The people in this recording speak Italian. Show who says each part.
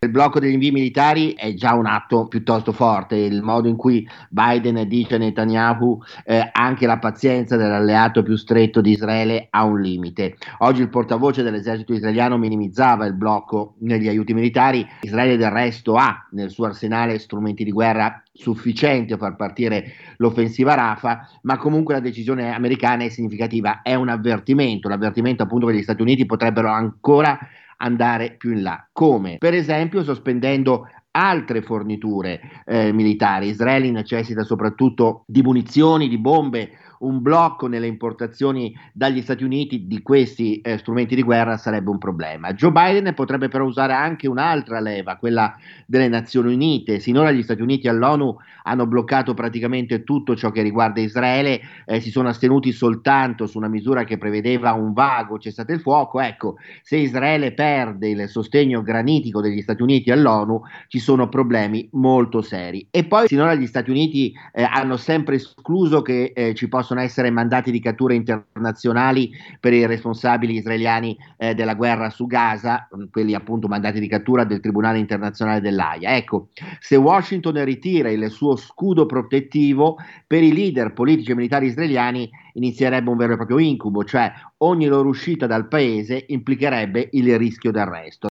Speaker 1: Il blocco degli invii militari è già un atto piuttosto forte, il modo in cui Biden dice a Netanyahu anche la pazienza dell'alleato più stretto di Israele ha un limite. Oggi il portavoce dell'esercito israeliano minimizzava il blocco negli aiuti militari. Israele del resto ha nel suo arsenale strumenti di guerra sufficienti a far partire l'offensiva Rafah, ma comunque la decisione americana è significativa, è un avvertimento, l'avvertimento appunto che gli Stati Uniti potrebbero ancora andare più in là. Come? Per esempio sospendendo altre forniture militari. Israele necessita soprattutto di munizioni, di bombe. Un blocco nelle importazioni dagli Stati Uniti di questi strumenti di guerra sarebbe un problema. Joe Biden potrebbe però usare anche un'altra leva, quella delle Nazioni Unite. Sinora gli Stati Uniti all'ONU hanno bloccato praticamente tutto ciò che riguarda Israele, si sono astenuti soltanto su una misura che prevedeva un vago cessate il fuoco. Ecco, se Israele perde il sostegno granitico degli Stati Uniti all'ONU, ci sono problemi molto seri. E poi sinora gli Stati Uniti hanno sempre escluso che ci possono essere mandati di cattura internazionali per i responsabili israeliani della guerra su Gaza, quelli appunto mandati di cattura del Tribunale internazionale dell'Aia. Ecco, se Washington ritira il suo scudo protettivo, per i leader politici e militari israeliani inizierebbe un vero e proprio incubo, cioè ogni loro uscita dal paese implicherebbe il rischio d'arresto.